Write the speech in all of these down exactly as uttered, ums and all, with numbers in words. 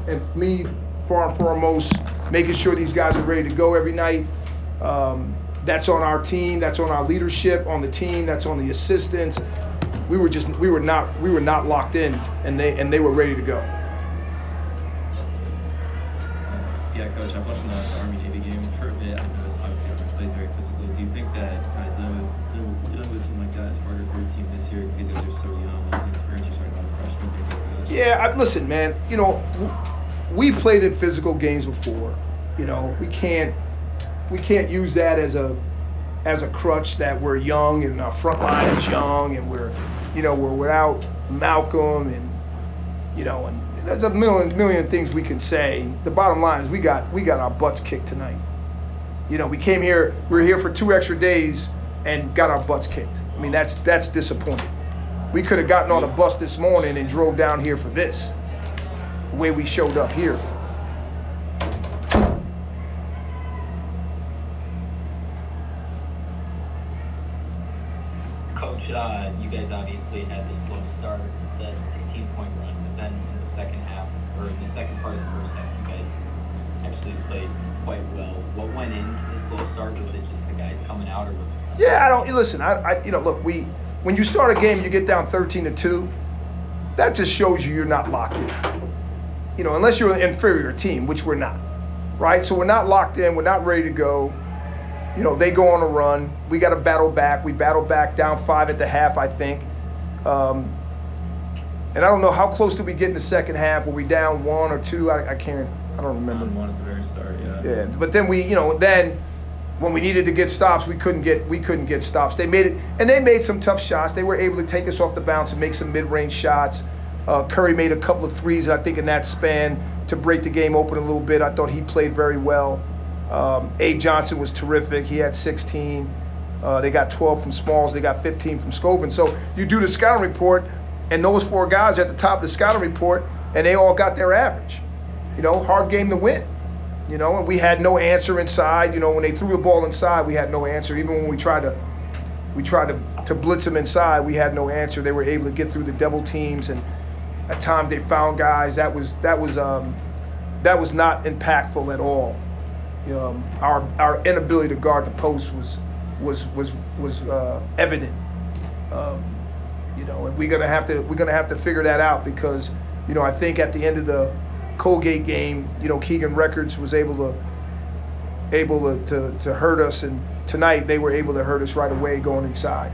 and me, far and foremost, making sure these guys are ready to go every night. Um, that's on our team. That's on our leadership on the team. That's on the assistants. We were just we were not we were not locked in, and they and they were ready to go. Yeah, Coach, I was watching the Army-Navy game for a bit. I noticed, obviously, Army plays very physical. Do you think that kind of dealing with, dealing with, dealing with a team like that is harder for your team this year because you guys are so young and experienced, you're starting out a freshman, things like that? Yeah, I, listen, man, you know, we played in physical games before. You know, we can't we can't use that as a as a crutch that we're young and our front line is young and we're, you know, we're without Malcolm and, you know, and there's a million million things we can say. The bottom line is we got we got our butts kicked tonight. You know, we came here, we were here for two extra days and got our butts kicked. I mean, that's that's disappointing. We could have gotten on a bus this morning and drove down here for this, the way we showed up here. Coach, uh, you guys obviously had the slow start, the sixteen-point run, but then in the second half, or in the second part of the first half, you guys actually played quite well. What went into the slow start? Was it just the guys coming out, or was it something? Yeah, I don't. Listen, I, I, you know, look, we when you start a game, you get down thirteen to two. That just shows you you're not locked in. You know, unless you're an inferior team, which we're not, right? So we're not locked in. We're not ready to go. You know, they go on a run. We got to battle back. We battled back down five at the half, I think. Um, and I don't know how close did we get in the second half. Were we down one or two? I, I can't. I don't remember. Down one at the very start, yeah. Yeah, but then we, you know, then when we needed to get stops, we couldn't get we couldn't get stops. They made it, and they made some tough shots. They were able to take us off the bounce and make some mid-range shots. Uh, Curry made a couple of threes, I think, in that span to break the game open a little bit. I thought he played very well. Um, Abe Johnson was terrific. He had sixteen. Uh, they got twelve from Smalls. They got fifteen from Scovin. So you do the scouting report, and those four guys are at the top of the scouting report, and they all got their average. You know, hard game to win. You know, and we had no answer inside. You know, when they threw the ball inside, we had no answer. Even when we tried to, we tried to, to blitz them inside, we had no answer. They were able to get through the double teams, and at times they found guys. That was that was um, that was not impactful at all. Um, our our inability to guard the post was was was was uh, evident. Um, you know, and we're gonna have to we're gonna have to figure that out because, you know, I think at the end of the Colgate game, you know, Keegan Records was able to able to, to, to hurt us, and tonight they were able to hurt us right away going inside.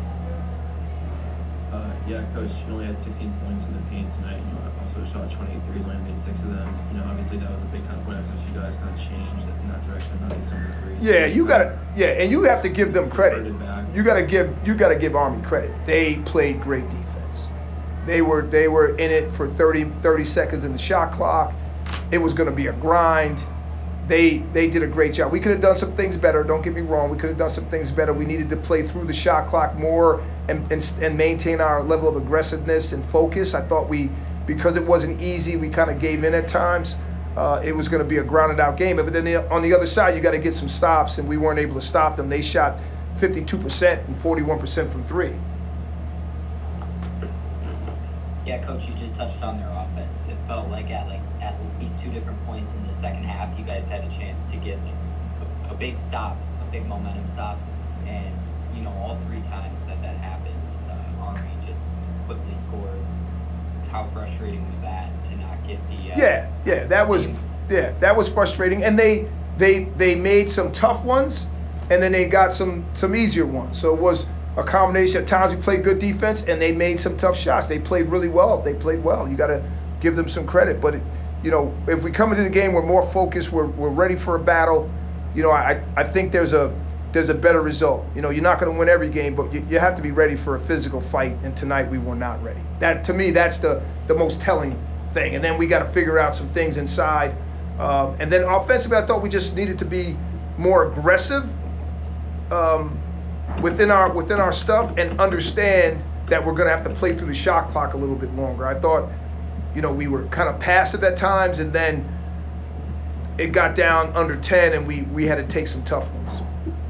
Uh, yeah, Coach, you only had sixteen points in the paint tonight. You know, also shot twenty-eight threes, only made six of them. You know, obviously that was a big kind of point since you guys kind of changed in that direction, not do some of the threes. Yeah, you gotta yeah, and you have to give them credit. You gotta give you gotta give Army credit. They played great defense. They were they were in it for thirty, thirty seconds in the shot clock. It was going to be a grind. They they did a great job. We could have done some things better. Don't get me wrong. We could have done some things better. We needed to play through the shot clock more and and, and maintain our level of aggressiveness and focus. I thought we, because it wasn't easy, we kind of gave in at times. Uh, it was going to be a grounded out game. But then the, on the other side, you got to get some stops, and we weren't able to stop them. They shot fifty-two percent and forty-one percent from three. Yeah, Coach, you just touched on their offense. It felt like at like at least two different points in the second half, you guys had a chance to get like a, a big stop, a big momentum stop, and you know all three times that that happened, uh, Army just quickly scored. How frustrating was that to not get the? Uh, yeah, yeah, that was yeah, that was frustrating, and they they they made some tough ones, and then they got some some easier ones. So it was a combination. At times we played good defense, and they made some tough shots. They played really well. They played well. You got to give them some credit. But, it, you know, if we come into the game, we're more focused. We're we're ready for a battle. You know, I I think there's a there's a better result. You know, you're not going to win every game, but you, you have to be ready for a physical fight. And tonight we were not ready. That to me, that's the the most telling thing. And then we got to figure out some things inside. Um, and then offensively, I thought we just needed to be more aggressive. Um, within our within our stuff and understand that we're going to have to play through the shot clock a little bit longer. I thought, you know, we were kind of passive at times, and then it got down under ten, and we, we had to take some tough ones.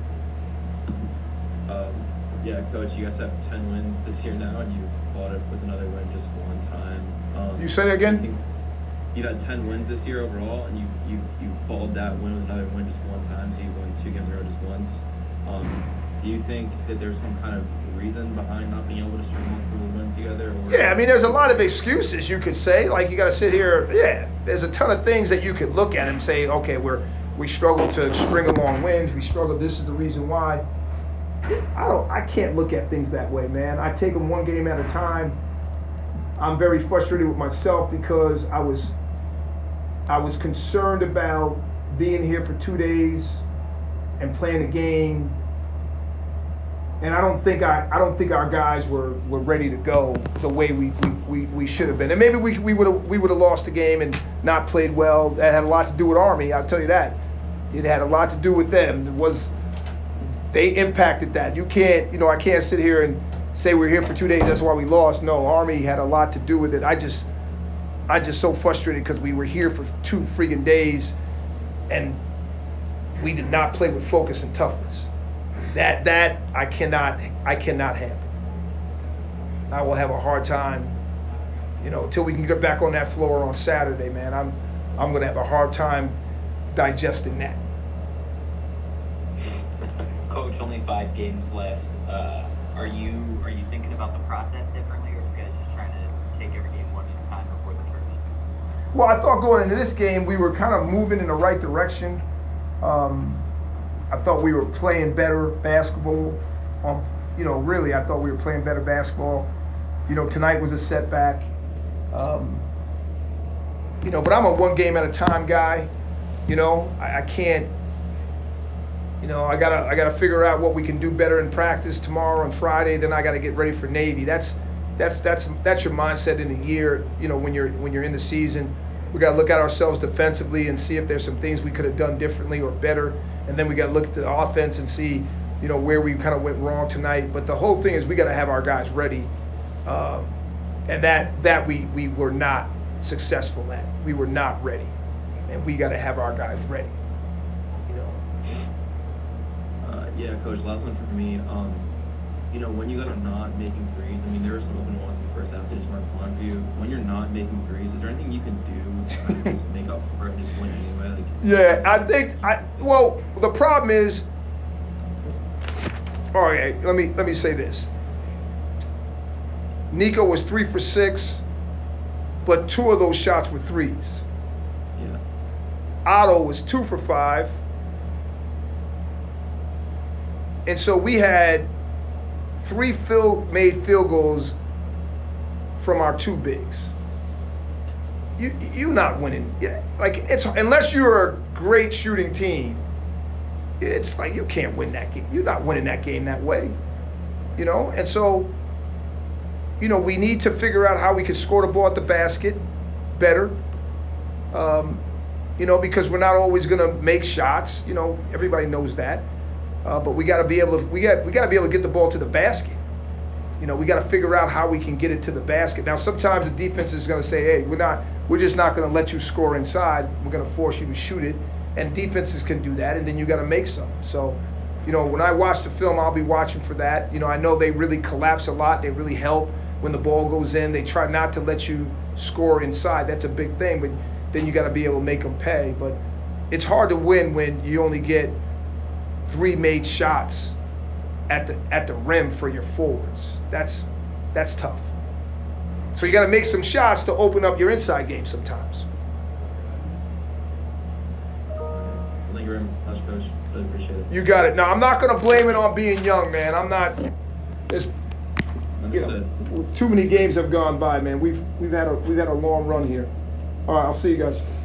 Um, yeah, Coach, you guys have ten wins this year now, and you've followed it with another win just one time. Um, You say that again? Think, you've had ten wins this year overall, and you you you followed that win with another win just one time, so you won two games in a row just once. Um, do you think that there's some kind of reason behind not being able to string multiple wins together? Or yeah, I mean, there's a lot of excuses you could say. Like, you got to sit here. Yeah, there's a ton of things that you could look at and say, okay, we're we struggle to string along wins. We struggle. This is the reason why. I don't. I can't look at things that way, man. I take them one game at a time. I'm very frustrated with myself because I was I was concerned about being here for two days and playing a game. And I don't think I, I don't think our guys were, were ready to go the way we, we, we, we should have been. And maybe we we would have we would have lost the game and not played well. That had a lot to do with Army. I'll tell you that. It had a lot to do with them. It was they impacted that. You can't you know I can't sit here and say we're here for two days. That's why we lost. No, Army had a lot to do with it. I just I just so frustrated because we were here for two freaking days and we did not play with focus and toughness. That that I cannot I cannot handle. I will have a hard time, you know, until we can get back on that floor on Saturday, man. I'm I'm gonna have a hard time digesting that. Coach, only five games left. Uh, are you are you thinking about the process differently, or are you guys just trying to take every game one at a time before the tournament? Well, I thought going into this game we were kind of moving in the right direction. Um, I thought we were playing better basketball. Um, you know, really, I thought we were playing better basketball. You know, tonight was a setback. Um, you know, but I'm a one game at a time guy. You know, I, I can't. You know, I gotta I gotta figure out what we can do better in practice tomorrow and Friday. Then I gotta get ready for Navy. That's that's that's that's your mindset in a year. You know, when you're when you're in the season, we gotta look at ourselves defensively and see if there's some things we could have done differently or better. And then we got to look at the offense and see, you know, where we kind of went wrong tonight. But the whole thing is we got to have our guys ready, um, and that that we we were not successful at. We were not ready, and we got to have our guys ready. You know. Uh, yeah, Coach. Last one for me. Um, you know, when you guys are not making threes, I mean, there were some open ones in the first half that just weren't flying for you. When you're not making threes, is there anything you can do to kind of just make up for it and just win anyway? Like, Yeah, I think I well the problem is all right, let me let me say this. Nico was three for six, but two of those shots were threes. Yeah. Otto was two for five. And so we had three field made field goals from our two bigs. You you not winning. Yeah, like it's unless you're a great shooting team, it's like you can't win that game. You're not winning that game that way. You know, and so you know, we need to figure out how we can score the ball at the basket better. Um, you know, because we're not always gonna make shots. You know, everybody knows that. Uh, but we got to be able to we got we got to be able to get the ball to the basket. You know, we got to figure out how we can get it to the basket. Now, sometimes the defense is going to say, "Hey, we're not we're just not going to let you score inside. We're going to force you to shoot it." And defenses can do that, and then you got to make some. So, you know, when I watch the film, I'll be watching for that. You know, I know they really collapse a lot. They really help when the ball goes in. They try not to let you score inside. That's a big thing. But then you got to be able to make them pay. But it's hard to win when you only get three made shots at the at the rim for your forwards. That's that's tough. So you got to make some shots to open up your inside game sometimes. Thank you very much, Coach. Really appreciate it. You got it. Now I'm not going to blame it on being young, man. I'm not. There's, you know, too many games have gone by, man. We've we've had a we've had a long run here. All right, I'll see you guys.